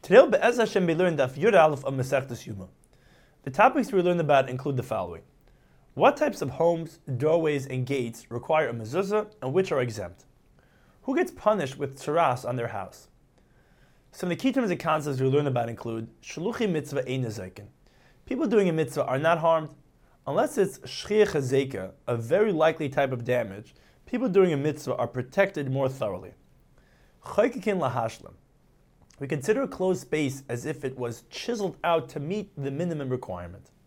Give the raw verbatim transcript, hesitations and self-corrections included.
Today, Be'ez Hashem, we learn Daf Yud Aleph of Masechtas Yuma. The topics we learn about include the following: what types of homes, doorways, and gates require a mezuzah and which are exempt? Who gets punished with tsaras on their house? Some of the key terms and concepts we learn about include Shaluchi mitzvah ein nezaikin. People doing a mitzvah are not harmed unless it's shchiyah chazeka, a very likely type of damage. People doing a mitzvah are protected more thoroughly. Chaykikin lahashlam. We consider a closed space as if it was chiseled out to meet the minimum requirement.